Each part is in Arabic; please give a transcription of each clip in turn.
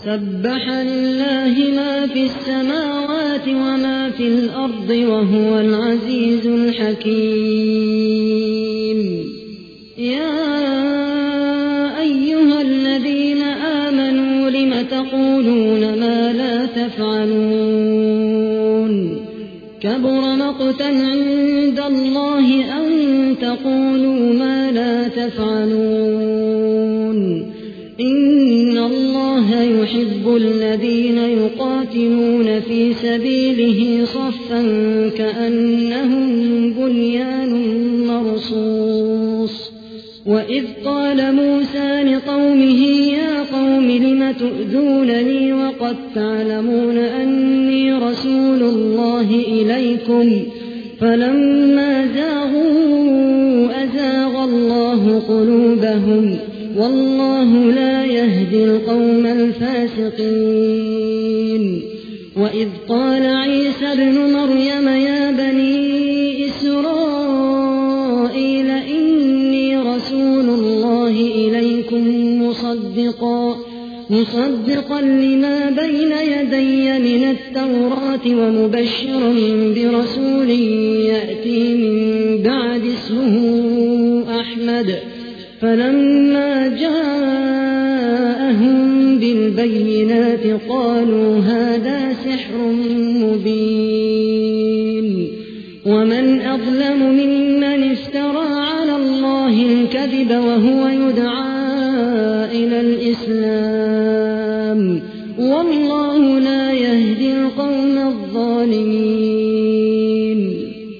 سبح لله ما في السماوات وما في الأرض وهو العزيز الحكيم. يا أيها الذين آمنوا لم تقولون ما لا تفعلون كبر مقتا عند الله أن تقولوا ما لا تفعلون إن الله يحب الذين يقاتلون في سبيله صفا كأنهم بنيان مرصوص. وإذ قال موسى لقومه يا قوم لم تؤذونني وقد تعلمون أني رسول الله إليكم فلما زاغوا أزاغ الله قلوبهم والله لا يهدي القوم الفاسقين. وإذ قال عيسى ابن مريم يا بني إسرائيل إني رسول الله إليكم مصدقا لما بين يدي من التوراة ومبشرا برسول يأتي من بعد اسمه أحمد. فلما جاءهم بالبينات قالوا هذا سحر مبين. ومن أظلم ممن افترى على الله الكذب وهو يدعى إلى الإسلام والله لا يهدي القوم الظالمين.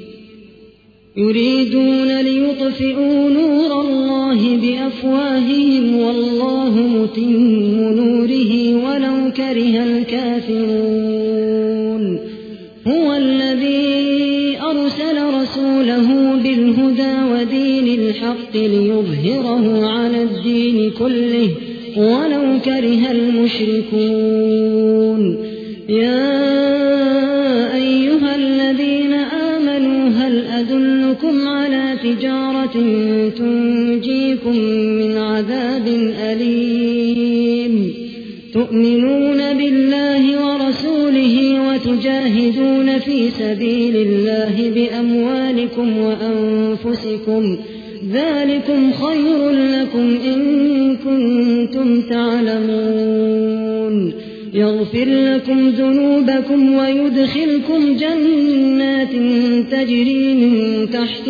يريدون ليطفئوا نور الله بأفواههم والله متم نوره ولو كره الكافرون. هو الذي أرسل رسوله بالهدى ودين الحق ليظهره على الدين كله ولو كره المشركون. يا أيها الذين آمنوا هل أدلكم على تجارة تنجيكم من عذاب أليم تؤمنون بالله ورسوله وتجاهدون في سبيل الله بأموالكم وأنفسكم ذلكم خير لكم إن كنتم تعلمون. يغفر لكم ذنوبكم ويدخلكم جنات تجري من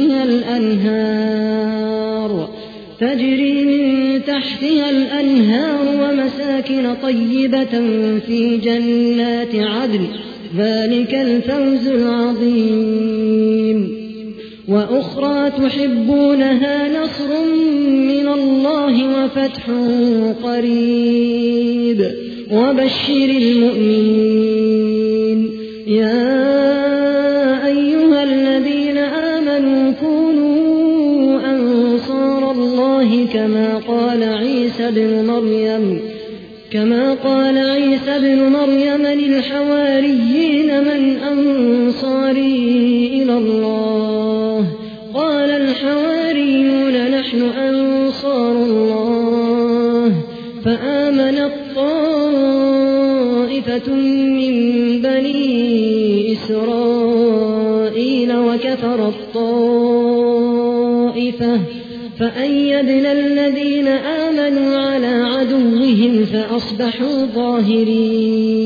تحتها الأنهار ومساكن طيبة في جنات عدن ذلك الفوز العظيم. وأخرى تحبونها نصر من الله وفتح قريب وبشر المؤمنين. يا أيها الذين آمنوا كونوا أنصار الله كما قال عيسى بن مريم للحواريين من أنصاري إلى الله قال الحواريون نحن أنصار الله. فآمنت طائفة من بني إسرائيل وكفرت طائفة فأيدنا الذين آمنوا على عدوهم فأصبحوا ظاهرين.